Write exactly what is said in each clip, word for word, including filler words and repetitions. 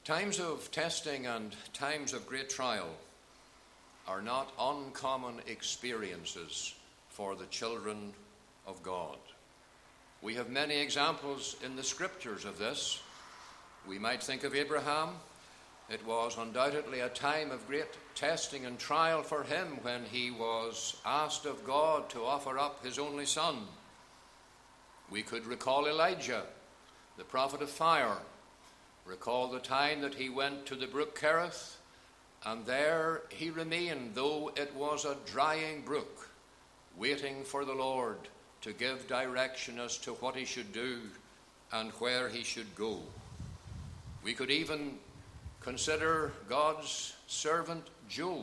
Times of testing and times of great trial are not uncommon experiences for the children of God. We have many examples in the scriptures of this. We might think of Abraham. It was undoubtedly a time of great testing and trial for him when he was asked of God to offer up his only son. We could recall Elijah, the prophet of fire. Recall the time that he went to the brook Kerith, and there he remained, though it was a drying brook, waiting for the Lord to give direction as to what he should do and where he should go. We could even consider God's servant Job.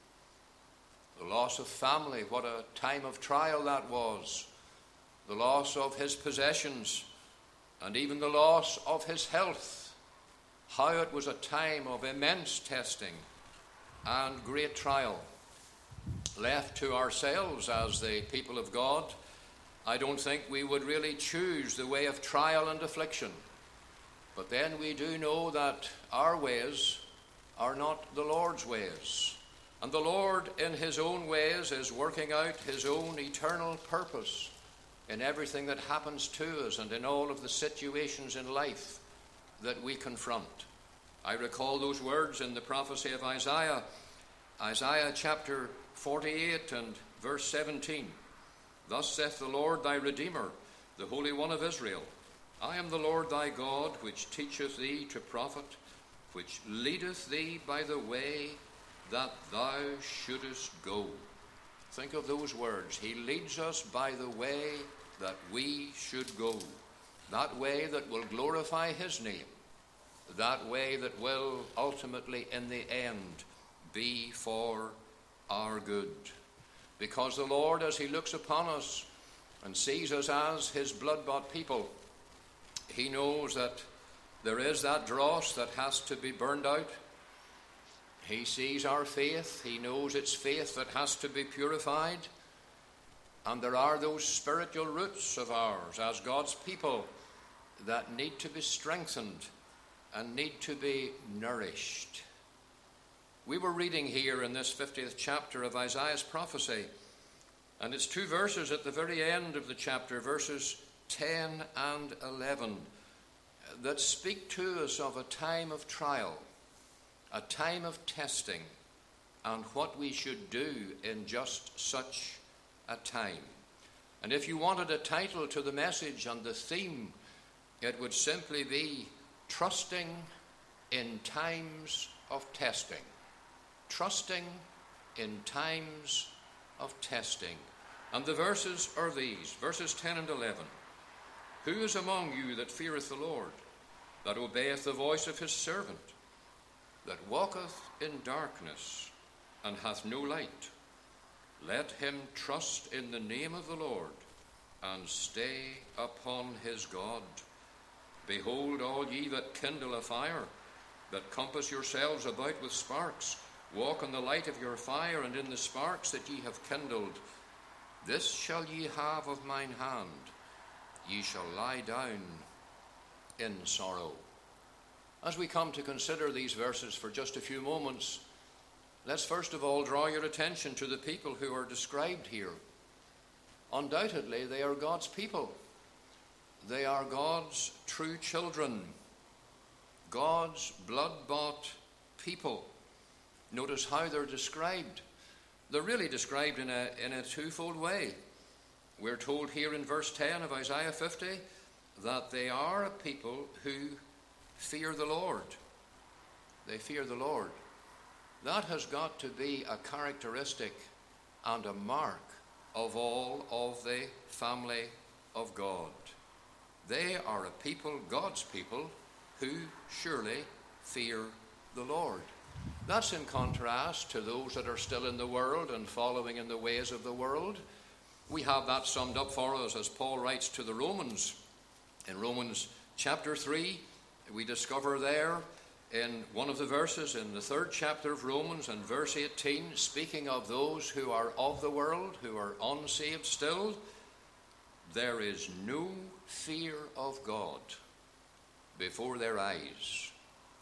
The loss of family, what a time of trial that was. The loss of his possessions, and even the loss of his health. How it was a time of immense testing and great trial. Left to ourselves as the people of God, I don't think we would really choose the way of trial and affliction. But then we do know that our ways are not the Lord's ways. And the Lord in his own ways is working out his own eternal purpose in everything that happens to us and in all of the situations in life that we confront. I recall those words in the prophecy of Isaiah, Isaiah chapter forty-eight and verse seventeen. Thus saith the Lord thy Redeemer, the Holy One of Israel, I am the Lord thy God, which teacheth thee to profit, which leadeth thee by the way that thou shouldest go. Think of those words. He leads us by the way that we should go. That way that will glorify his name. That way that will ultimately, in the end, be for our good. Because the Lord, as he looks upon us and sees us as his blood-bought people, he knows that there is that dross that has to be burned out. He sees our faith. He knows it's faith that has to be purified. And there are those spiritual roots of ours as God's people that need to be strengthened and need to be nourished. We were reading here in this fiftieth chapter of Isaiah's prophecy, and it's two verses at the very end of the chapter, verses ten and eleven, that speak to us of a time of trial, a time of testing, and what we should do in just such a time. And if you wanted a title to the message and the theme, it would simply be Trusting in Times of Testing. Trusting in times of testing. And the verses are these, verses ten and eleven. Who is among you that feareth the Lord, that obeyeth the voice of his servant, that walketh in darkness, and hath no light? Let him trust in the name of the Lord, and stay upon his God. Behold, all ye that kindle a fire, that compass yourselves about with sparks, walk in the light of your fire, and in the sparks that ye have kindled. This shall ye have of mine hand. Ye shall lie down in sorrow. As we come to consider these verses for just a few moments, let's first of all draw your attention to the people who are described here. Undoubtedly, they are God's people. They are God's true children, God's blood-bought people. Notice how they're described. They're really described in a, in a twofold way. We're told here in verse ten of Isaiah fifty that they are a people who fear the Lord. They fear the Lord. That has got to be a characteristic and a mark of all of the family of God. They are a people, God's people, who surely fear the Lord. That's in contrast to those that are still in the world and following in the ways of the world. We have that summed up for us as Paul writes to the Romans. In Romans chapter three, we discover there in one of the verses in the third chapter of Romans and verse eighteen, speaking of those who are of the world, who are unsaved still, there is no fear of God before their eyes.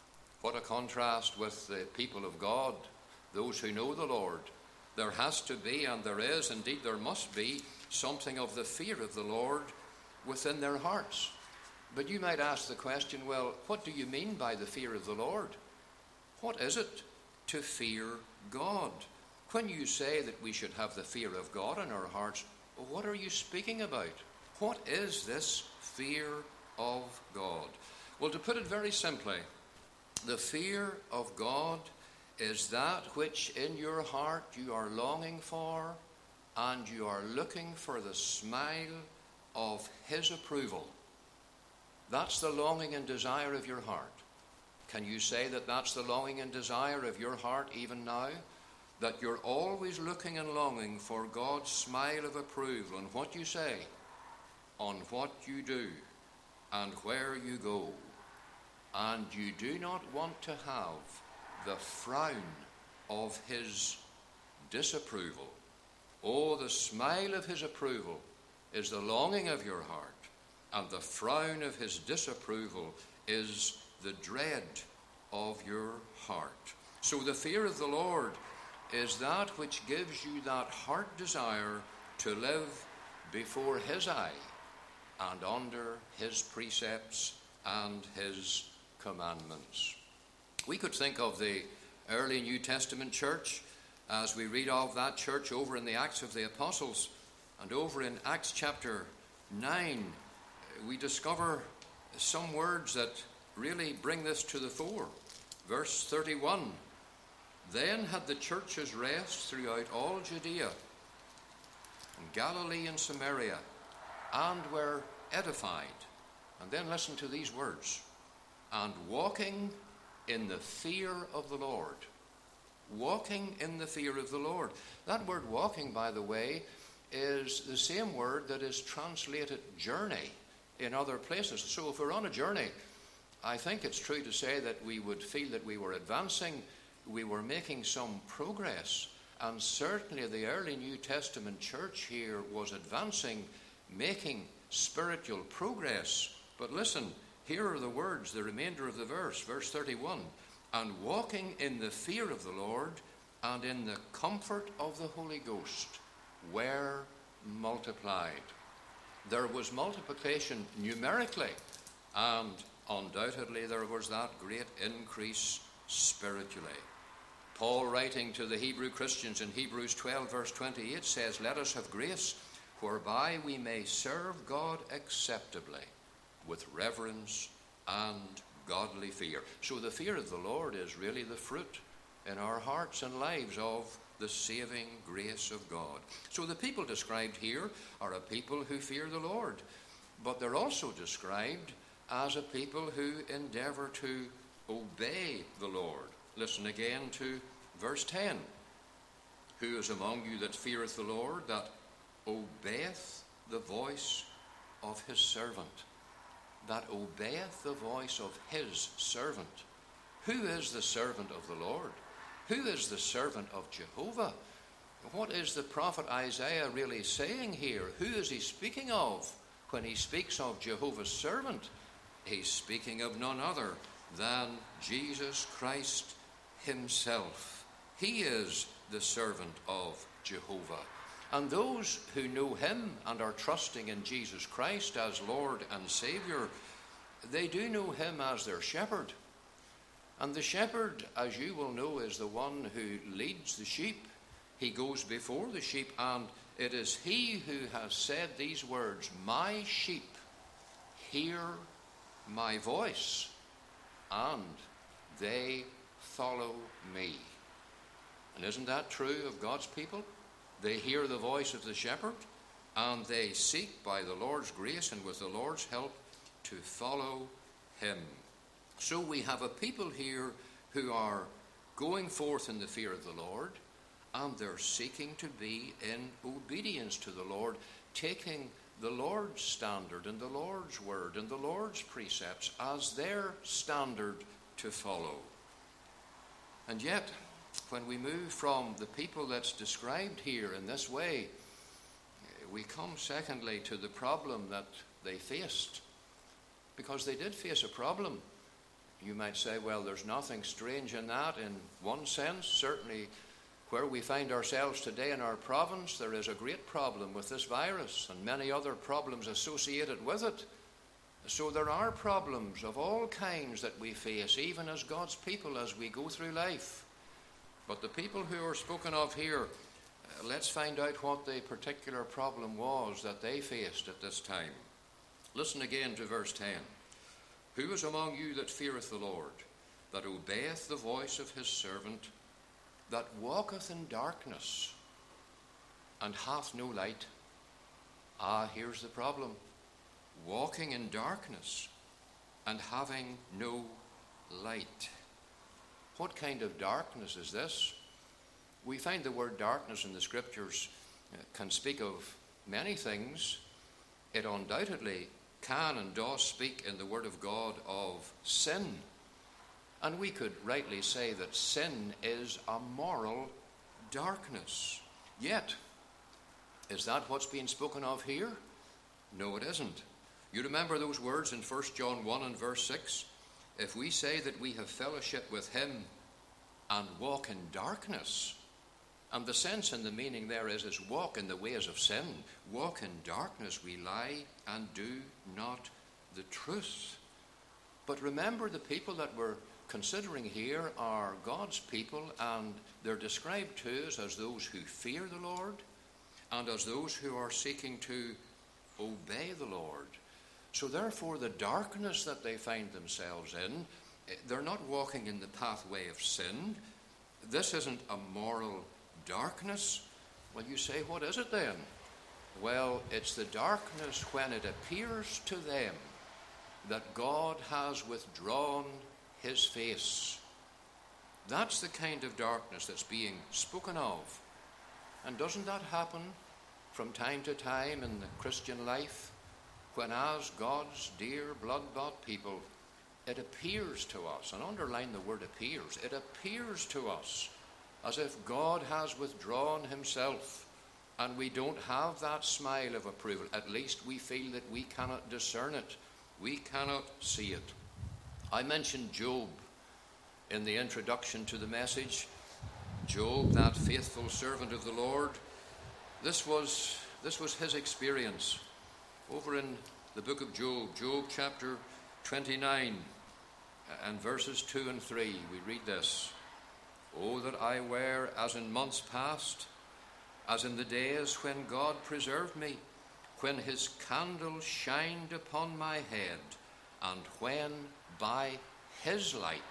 what a contrast with the people of God, those who know the Lord. There has to be, and there is, indeed there must be, something of the fear of the Lord within their hearts. But you might ask the question, well, what do you mean by the fear of the Lord? What is it to fear God? When you say that we should have the fear of God in our hearts, what are you speaking about? What is this fear of God? Well, to put it very simply, the fear of God is that which in your heart you are longing for, and you are looking for the smile of his approval. That's the longing and desire of your heart. Can you say that that's the longing and desire of your heart even now? That you're always looking and longing for God's smile of approval on what you say, on what you do, and where you go. And you do not want to have the frown of his disapproval. Oh, the smile of his approval is the longing of your heart, and the frown of his disapproval is the dread of your heart. So the fear of the Lord is that which gives you that heart desire to live before his eye and under his precepts and his commandments. We could think of the early New Testament church as we read of that church over in the Acts of the Apostles, and over in Acts chapter nine we discover some words that really bring this to the fore. Verse thirty-one, then had the churches rest throughout all Judea and Galilee and Samaria, and were edified. And then listen to these words, and walking in the fear of the Lord. Walking in the fear of the Lord. That word walking, by the way, is the same word that is translated journey in other places. So if we're on a journey, I think it's true to say that we would feel that we were advancing, we were making some progress. And certainly the early New Testament church here was advancing, making spiritual progress. But listen, here are the words, the remainder of the verse, verse thirty-one. And walking in the fear of the Lord and in the comfort of the Holy Ghost were multiplied. There was multiplication numerically, and undoubtedly there was that great increase spiritually. Paul, writing to the Hebrew Christians in Hebrews twelve verse twenty-eight, says, let us have grace whereby we may serve God acceptably with reverence and godly fear. So the fear of the Lord is really the fruit in our hearts and lives of the saving grace of God. So the people described here are a people who fear the Lord, but they're also described as a people who endeavor to obey the Lord. Listen again to verse ten. Who is among you that feareth the Lord, that obeyeth the voice of his servant? That obeyeth the voice of his servant. Who is the servant of the Lord? Who is the servant of Jehovah? What is the prophet Isaiah really saying here? Who is he speaking of when he speaks of Jehovah's servant? He's speaking of none other than Jesus Christ himself. He is the servant of Jehovah. And those who know him and are trusting in Jesus Christ as Lord and Savior, they do know him as their shepherd. And the shepherd, as you will know, is the one who leads the sheep. He goes before the sheep, and it is he who has said these words, my sheep hear my voice, and they follow me. And isn't that true of God's people? They hear the voice of the shepherd, and they seek by the Lord's grace and with the Lord's help to follow him. So we have a people here who are going forth in the fear of the Lord, and they're seeking to be in obedience to the Lord, taking the Lord's standard and the Lord's word and the Lord's precepts as their standard to follow. And yet, when we move from the people that's described here in this way, we come secondly to the problem that they faced. Because they did face a problem. You might say, well, there's nothing strange in that in one sense. Certainly, where we find ourselves today in our province, there is a great problem with this virus and many other problems associated with it. So there are problems of all kinds that we face, even as God's people, as we go through life. But the people who are spoken of here, uh, let's find out what the particular problem was that they faced at this time. Listen again to verse ten. Who is among you that feareth the Lord, that obeyeth the voice of his servant, that walketh in darkness, and hath no light? Ah, here's the problem. Walking in darkness and having no light. What kind of darkness is this? We find the word darkness in the Scriptures uh, can speak of many things. It undoubtedly can and does speak in the Word of God of sin. And we could rightly say that sin is a moral darkness. Yet, is that what's being spoken of here? No, it isn't. You remember those words in First John one and verse six? If we say that we have fellowship with him and walk in darkness, and the sense and the meaning there is, is walk in the ways of sin. Walk in darkness, we lie and do not the truth. But remember, the people that we're considering here are God's people, and they're described to us as those who fear the Lord and as those who are seeking to obey the Lord. So therefore, the darkness that they find themselves in, they're not walking in the pathway of sin. This isn't a moral darkness. Well, you say, what is it then? Well, it's the darkness when it appears to them that God has withdrawn his face. That's the kind of darkness that's being spoken of. And doesn't that happen from time to time in the Christian life, when as God's dear blood-bought people, it appears to us, and underline the word appears, it appears to us as if God has withdrawn himself, and we don't have that smile of approval. At least we feel that we cannot discern it. We cannot see it. I mentioned Job in the introduction to the message. Job, that faithful servant of the Lord, this was, this was his experience. Over in the book of Job, Job chapter twenty-nine and verses two and three, we read this. Oh, that I were as in months past, as in the days when God preserved me, when his candle shined upon my head, and when by his light,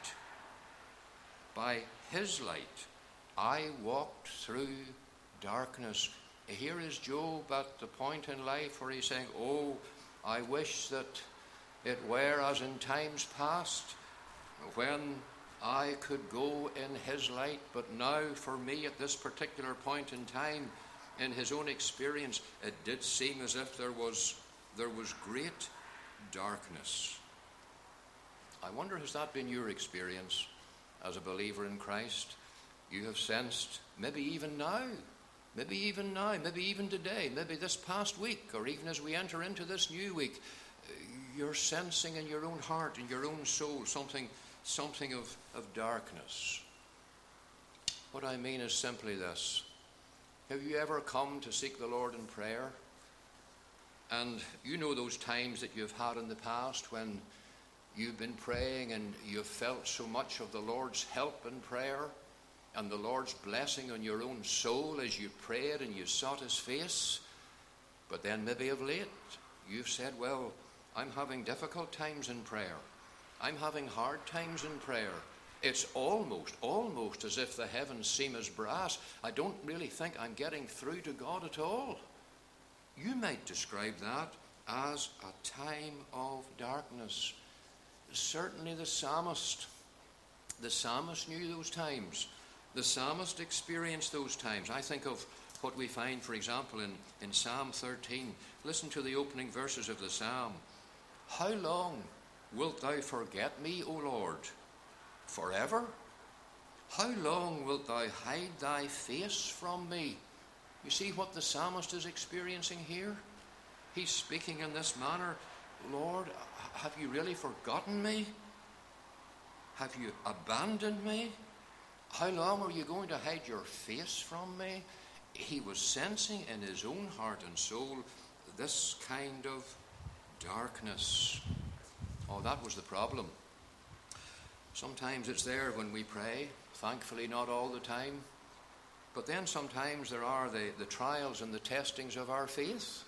by his light, I walked through darkness. Here is Job at the point in life where he's saying, oh, I wish that it were as in times past, when I could go in his light, but now for me at this particular point in time, in his own experience, it did seem as if there was, there was great darkness. I wonder, has that been your experience as a believer in Christ? You have sensed, maybe even now, maybe even now, maybe even today, maybe this past week, or even as we enter into this new week, you're sensing in your own heart, in your own soul, something something of, of darkness. What I mean is simply this. Have you ever come to seek the Lord in prayer? And you know those times that you've had in the past when you've been praying and you've felt so much of the Lord's help in prayer and the Lord's blessing on your own soul as you prayed and you sought his face. But then maybe of late you've said, well, I'm having difficult times in prayer. I'm having hard times in prayer. It's almost, almost as if the heavens seem as brass. I don't really think I'm getting through to God at all. You might describe that as a time of darkness. Certainly the psalmist, the psalmist knew those times. The psalmist experienced those times. I think of what we find, for example, in, in Psalm thirteen. Listen to the opening verses of the psalm. How long wilt thou forget me, O Lord? Forever? How long wilt thou hide thy face from me? You see what the psalmist is experiencing here? He's speaking in this manner. Lord, have you really forgotten me? Have you abandoned me? How long are you going to hide your face from me? He was sensing in his own heart and soul this kind of darkness. Oh, that was the problem. Sometimes it's there when we pray, thankfully not all the time. But then sometimes there are the, the trials and the testings of our faith.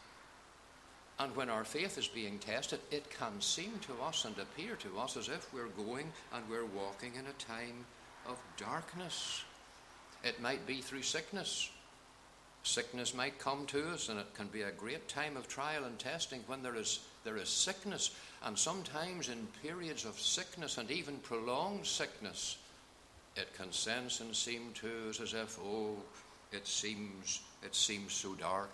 And when our faith is being tested, it can seem to us and appear to us as if we're going and we're walking in a time of darkness. It might be through sickness. Sickness might come to us, and it can be a great time of trial and testing when there is there is sickness. And sometimes in periods of sickness and even prolonged sickness, it can sense and seem to us as if, oh, it seems it seems so dark.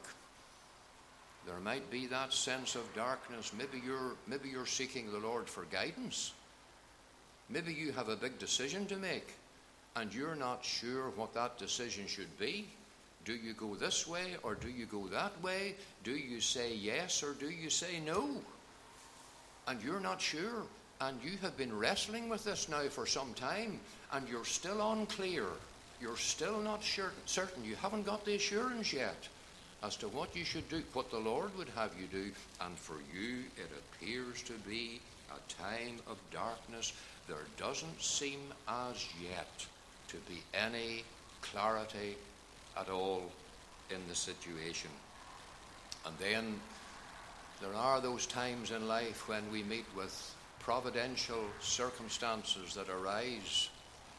There might be that sense of darkness. Maybe you're maybe you're seeking the Lord for guidance. Maybe you have a big decision to make, and you're not sure what that decision should be. Do you go this way or do you go that way? Do you say yes or do you say no? And you're not sure. And you have been wrestling with this now for some time, and you're still unclear. You're still not sure, certain. You haven't got the assurance yet as to what you should do, what the Lord would have you do. And for you, it appears to be a time of darkness. There doesn't seem as yet to be any clarity at all in the situation. And then there are those times in life when we meet with providential circumstances that arise,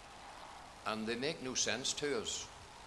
and they make no sense to us.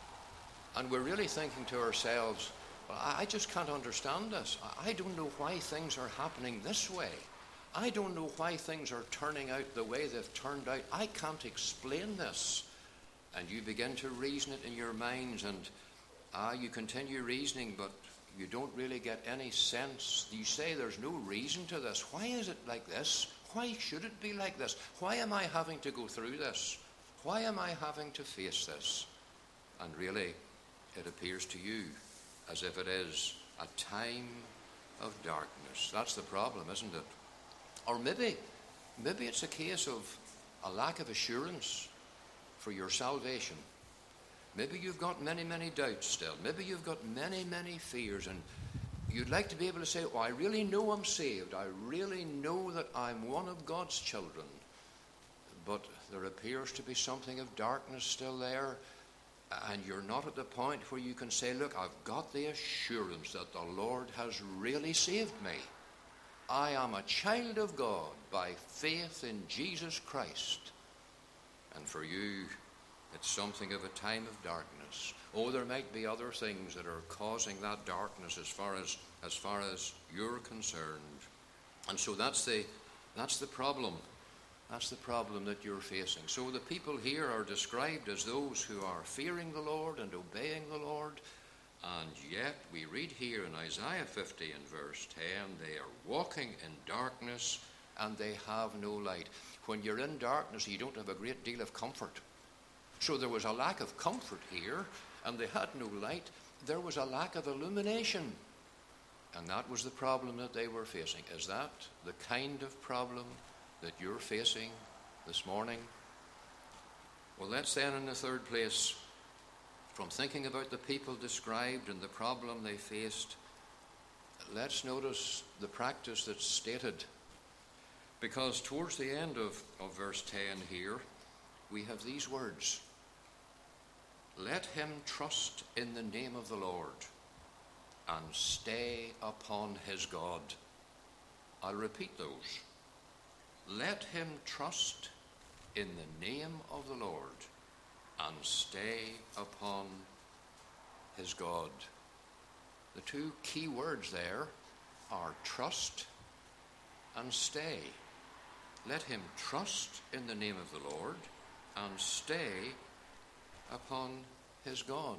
And we're really thinking to ourselves, well, I just can't understand this. I don't know why things are happening this way. I don't know why things are turning out the way they've turned out. I can't explain this. And you begin to reason it in your minds, and ah, you continue reasoning, but you don't really get any sense. You say there's no reason to this. Why is it like this? Why should it be like this? Why am I having to go through this? Why am I having to face this? And really, it appears to you as if it is a time of darkness. That's the problem, isn't it? Or maybe, maybe it's a case of a lack of assurance for your salvation. Maybe you've got many, many doubts still. Maybe you've got many, many fears, and you'd like to be able to say, oh, I really know I'm saved. I really know that I'm one of God's children. But there appears to be something of darkness still there, and you're not at the point where you can say, look, I've got the assurance that the Lord has really saved me. I am a child of God by faith in Jesus Christ. And for you, it's something of a time of darkness. Oh, there might be other things that are causing that darkness as far as as far as you're concerned. And so that's the that's the problem. That's the problem that you're facing. So the people here are described as those who are fearing the Lord and obeying the Lord. And yet we read here in Isaiah fifty and verse ten, they are walking in darkness and they have no light. When you're in darkness, you don't have a great deal of comfort. So there was a lack of comfort here, and they had no light. There was a lack of illumination. And that was the problem that they were facing. Is that the kind of problem that you're facing this morning? Well, let's then, in the third place, from thinking about the people described and the problem they faced, let's notice the practice that's stated. Because towards the end of, of verse ten here, we have these words. Let him trust in the name of the Lord and stay upon his God. I'll repeat those. Let him trust in the name of the Lord and stay upon his God. The two key words there are trust and stay. Let him trust in the name of the Lord and stay upon his God.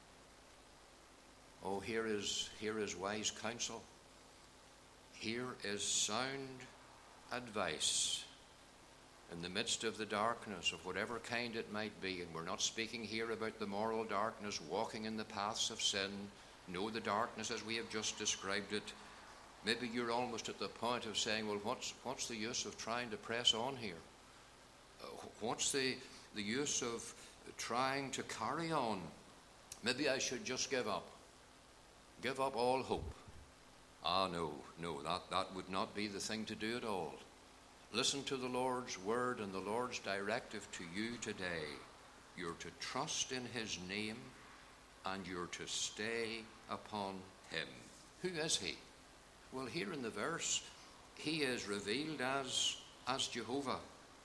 Oh, here is, here is wise counsel. Here is sound advice in the midst of the darkness of whatever kind it might be. And we're not speaking here about the moral darkness, walking in the paths of sin. No, the darkness as we have just described it. Maybe you're almost at the point of saying, well, what's, what's the use of trying to press on here? Uh, what's the, the use of trying to carry on? Maybe I should just give up. Give up all hope. Ah, no, no, that, that would not be the thing to do at all. Listen to the Lord's word and the Lord's directive to you today. You're to trust in his name and you're to stay upon him. Who is he? Well, here in the verse, he is revealed as, as Jehovah.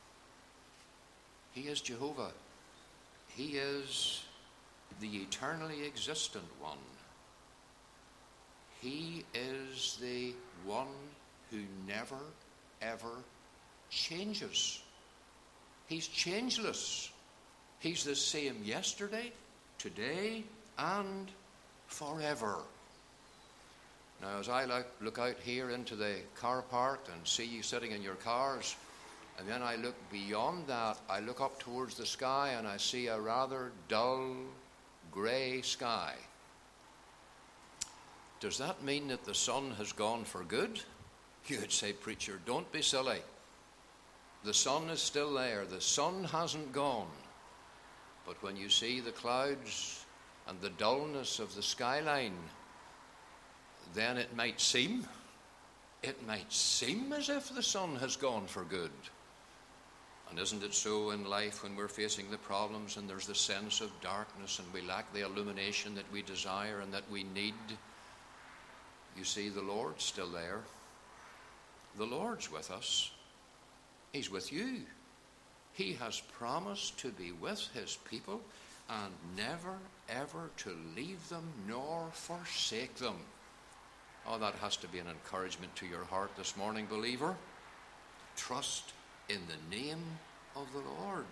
He is Jehovah. He is the eternally existent one. He is the one who never, ever changes. He's changeless. He's the same yesterday, today, and forever. Now, as I look out here into the car park and see you sitting in your cars, and then I look beyond that, I look up towards the sky and I see a rather dull, grey sky. Does that mean that the sun has gone for good? You would say, preacher, don't be silly. The sun is still there. The sun hasn't gone. But when you see the clouds and the dullness of the skyline, then it might seem, it might seem as if the sun has gone for good. And isn't it so in life when we're facing the problems and there's the sense of darkness and we lack the illumination that we desire and that we need? You see, the Lord's still there. The Lord's with us. He's with you. He has promised to be with his people and never, ever to leave them nor forsake them. Oh, that has to be an encouragement to your heart this morning, believer. Trust in the name of the Lord.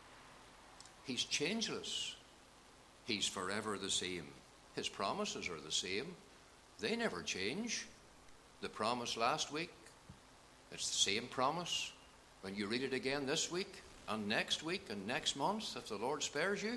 He's changeless. He's forever the same. His promises are the same. They never change. The promise last week, it's the same promise. When you read it again this week, and next week, and next month, if the Lord spares you,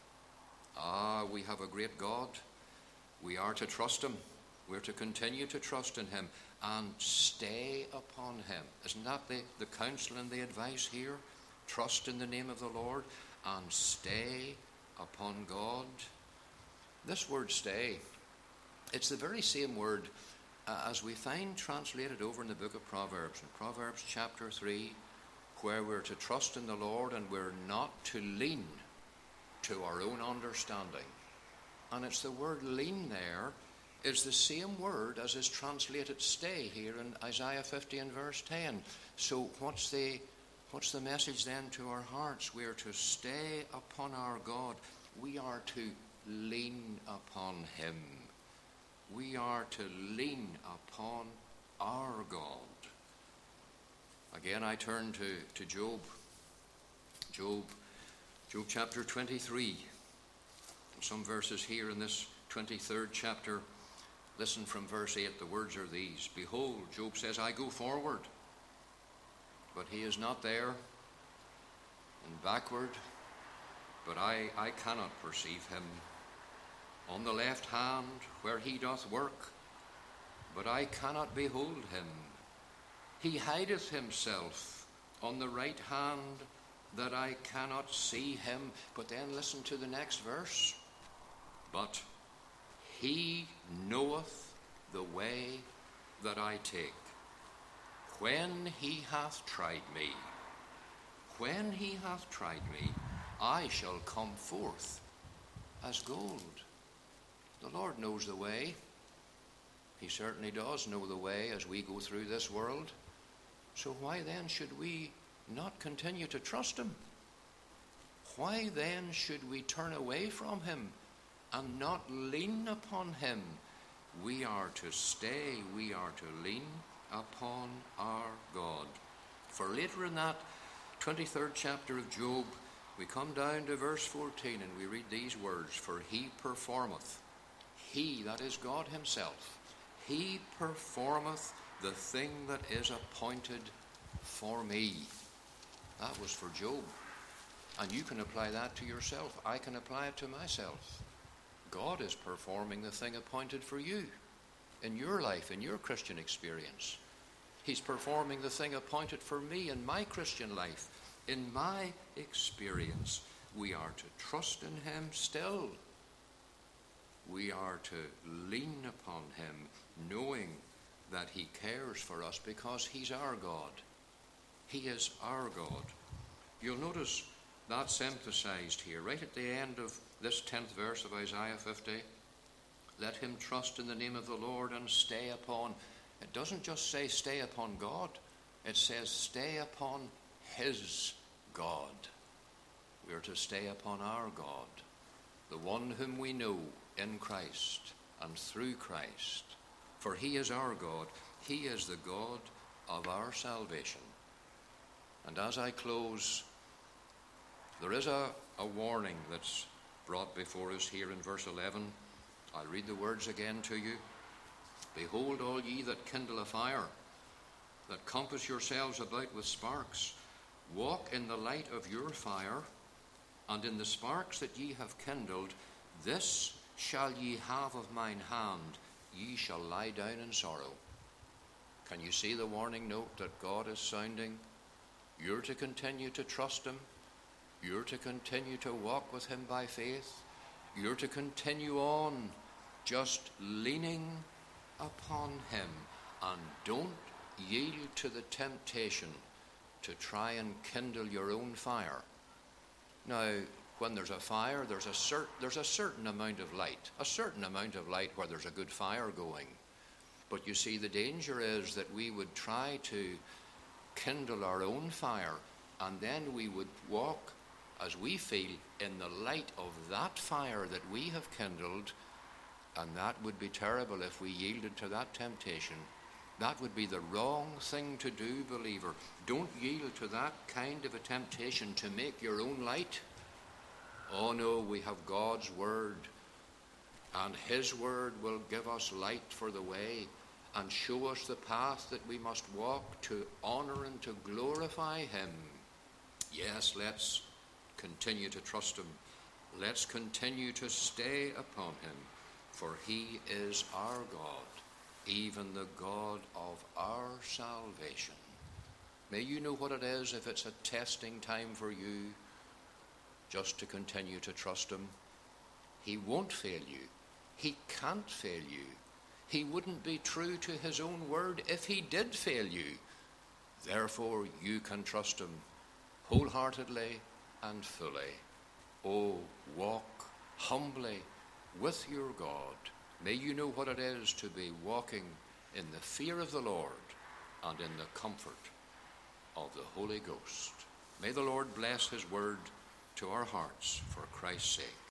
ah, we have a great God. We are to trust him. We're to continue to trust in him and stay upon him. Isn't that the, the counsel and the advice here? Trust in the name of the Lord and stay upon God. This word stay, it's the very same word uh, as we find translated over in the book of Proverbs, in Proverbs chapter three, where we're to trust in the Lord and we're not to lean to our own understanding. And it's the word lean there is the same word as is translated stay here in Isaiah fifty and verse ten. So what's the what's the message then to our hearts? We are to stay upon our God. We are to lean upon him. We are to lean upon our God. Again, I turn to, to Job. Job, Job chapter twenty-three. Some verses here in this twenty-third chapter. Listen from verse eight, the words are these. Behold, Job says, I go forward, but he is not there, and backward, but I, I cannot perceive him. On the left hand, where he doth work, but I cannot behold him. He hideth himself on the right hand, that I cannot see him. But then listen to the next verse. But he knoweth the way that I take. When he hath tried me, when he hath tried me, I shall come forth as gold. The Lord knows the way. He certainly does know the way as we go through this world. So why then should we not continue to trust him? Why then should we turn away from him and not lean upon him? We are to stay, we are to lean upon our God. For later in that twenty-third chapter of Job, we come down to verse fourteen and we read these words, For he performeth, he, that is God himself, he performeth the thing that is appointed for me. That was for Job. And you can apply that to yourself. I can apply it to myself. God is performing the thing appointed for you in your life, in your Christian experience. He's performing the thing appointed for me in my Christian life, in my experience, we are to trust in him still. We are to lean upon him, knowing that he cares for us because he's our God. He is our God. You'll notice that's emphasized here, right at the end of this tenth verse of Isaiah fifty. Let him trust in the name of the Lord and stay upon. It doesn't just say stay upon God. It says stay upon his God. We are to stay upon our God, the one whom we know in Christ and through Christ. For he is our God. He is the God of our salvation. And as I close, there is a, a warning that's brought before us here in verse eleven. I'll read the words again to you. Behold, all ye that kindle a fire, that compass yourselves about with sparks, walk in the light of your fire, and in the sparks that ye have kindled, this shall ye have of mine hand, ye shall lie down in sorrow. Can you see the warning note that God is sounding? You're to continue to trust him. You're to continue to walk with him by faith. You're to continue on just leaning upon him, and don't yield to the temptation to try and kindle your own fire. Now, when there's a fire, there's a, cer- there's a certain amount of light, a certain amount of light where there's a good fire going. But you see, the danger is that we would try to kindle our own fire, and then we would walk as we feel in the light of that fire that we have kindled, and that would be terrible if we yielded to that temptation. That would be the wrong thing to do, believer. Don't yield to that kind of a temptation to make your own light. Oh no, we have God's word, and his word will give us light for the way and show us the path that we must walk to honor and to glorify him. Yes, let's continue to trust him. Let's continue to stay upon him, for he is our God, even the God of our salvation. May you know what it is if it's a testing time for you, just to continue to trust him. He won't fail you. He can't fail you. He wouldn't be true to his own word if he did fail you. Therefore, you can trust him wholeheartedly and fully. Oh, walk humbly with your God. May you know what it is to be walking in the fear of the Lord and in the comfort of the Holy Ghost. May the Lord bless his word to our hearts for Christ's sake.